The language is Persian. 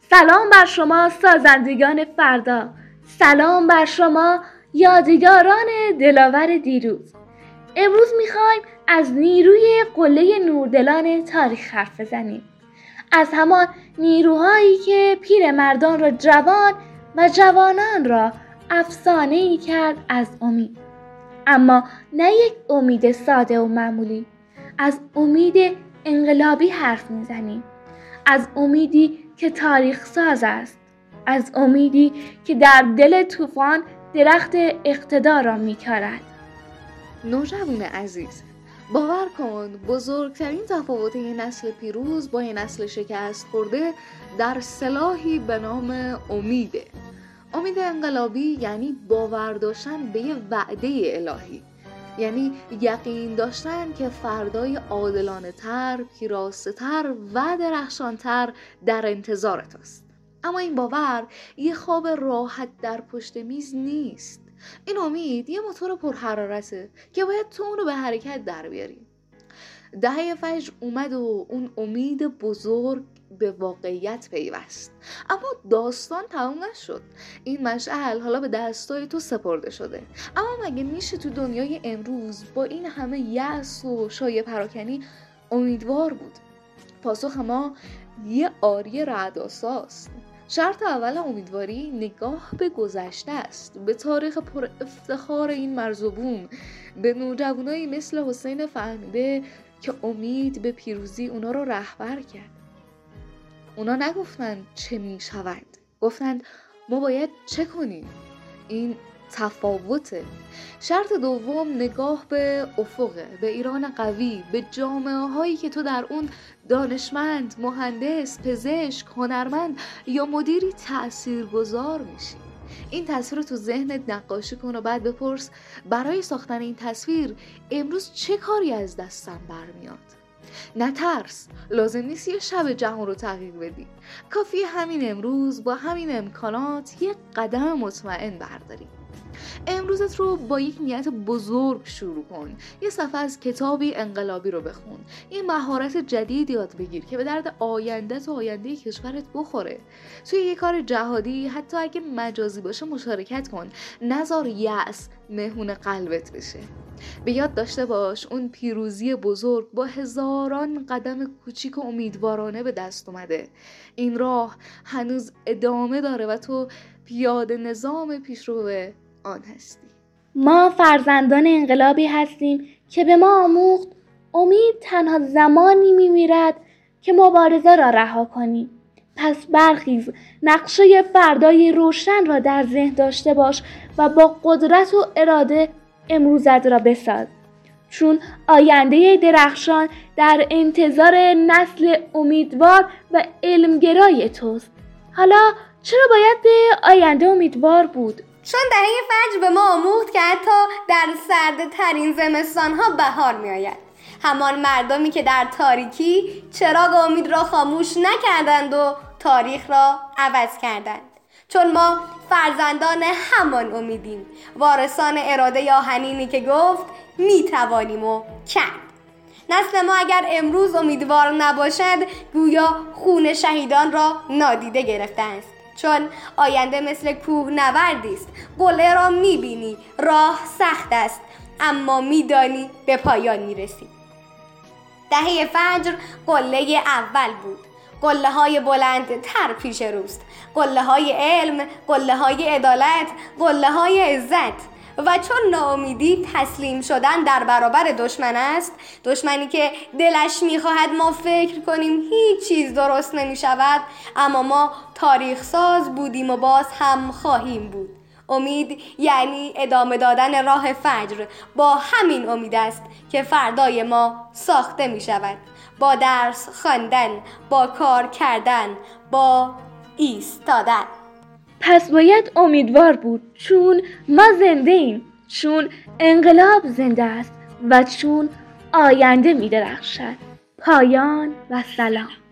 سلام بر شما سازندگان فردا، سلام بر شما یادگاران دلاور دیروز. امروز میخوایم از نیروی قله نوردلان تاریخ حرف بزنیم، از همان نیروهایی که پیرمردان را جوان و جوانان را افسانه‌ای کرد از امید. اما نه یک امید ساده و معمولی، از امید انقلابی حرف میزنیم، از امیدی که تاریخ ساز است، از امیدی که در دل طوفان درخت اقتدار را میکارد. نوجوان عزیز، باور کن بزرگترین تفاوت این نسل پیروز با این نسل شکست خورده در سلاحی به نام امیده. امید انقلابی یعنی باور داشتن به یه وعده الهی، یعنی یقین داشتن که فردای عادلانه تر، پیراسته تر و درخشان تر در انتظارت است. اما این باور یه خواب راحت در پشت میز نیست. این امید یه موتور پرحرارته که باید تو اونو به حرکت در بیاری. دهه فجر اومد و اون امید بزرگ به واقعیت پیوست، اما داستان تمام نشد. این مشعل حالا به دستای تو سپرده شده. اما مگه میشه تو دنیای امروز با این همه یأس و شایعه پراکنی امیدوار بود؟ پاسخ ما یه آری رعدآساست. شرط اول امیدواری نگاه به گذشته است، به تاریخ پر افتخار این مرز و بوم، به نوجوانایی مثل حسین فهمیده که امید به پیروزی اونا رو رهبر کرد. اونا نگفتند چه می شود، گفتند ما باید چه کنیم. این تفاوته. شرط دوم نگاه به افقه، به ایران قوی، به جامعه هایی که تو در اون دانشمند، مهندس، پزشک، هنرمند یا مدیری تأثیرگذار میشی. این تصویر رو تو ذهنت نقاشی کن و بعد بپرس برای ساختن این تصویر امروز چه کاری از دستم برمیاد؟ نترس، لازم نیست یه شب جهان رو تغییر بدی. کافیه همین امروز با همین امکانات یه قدم مطمئن برداری. امروزت رو با یک نیت بزرگ شروع کن. یه صفحه از کتابی انقلابی رو بخون. یه مهارت جدید یاد بگیر که به درد آینده و آینده کشورت بخوره. توی یه کار جهادی حتی اگه مجازی باشه مشارکت کن. نذار یأس مهمون قلبت بشه. به یاد داشته باش اون پیروزی بزرگ با هزاران قدم کوچیک و امیدوارانه به دست اومده. این راه هنوز ادامه داره و تو پیاده نظام پیشرو آن هستی. ما فرزندان انقلابی هستیم که به ما آموخت امید تنها زمانی میمیرد که مبارزه را رها کنیم. پس برخیز، نقشه فردای روشن را در ذهن داشته باش و با قدرت و اراده امروزت را بساز، چون آینده درخشان در انتظار نسل امیدوار و علمگرای توست. حالا چرا باید به آینده امیدوار بود؟ چون دهه فجر به ما آموخت که حتی در سرد ترین زمستانها بهار می آید. همان مردمی که در تاریکی چراغ امید را خاموش نکردند و تاریخ را عوض کردند. چون ما فرزندان همان امیدیم، وارثان اراده آهنینی که گفت می توانیم و کرد. نسل ما اگر امروز امیدوار نباشد گویا خون شهیدان را نادیده گرفته است. چون آینده مثل کوه نوردی است. قله را میبینی، راه سخت است، اما میدانی به پایان میرسی. دهه فجر قله اول بود. قله های بلند تر پیش روست. قله های علم، قله های عدالت، قله های عزت. و چون ناامیدی تسلیم شدن در برابر دشمن است، دشمنی که دلش میخواهد ما فکر کنیم هیچ چیز درست نمیشود، اما ما تاریخ ساز بودیم و باز هم خواهیم بود. امید یعنی ادامه دادن راه فجر. با همین امید است که فردای ما ساخته میشود، با درس خواندن، با کار کردن، با ایستادن. پس باید امیدوار بود، چون ما زنده ایم، چون انقلاب زنده است و چون آینده می درخشد. پایان و سلام.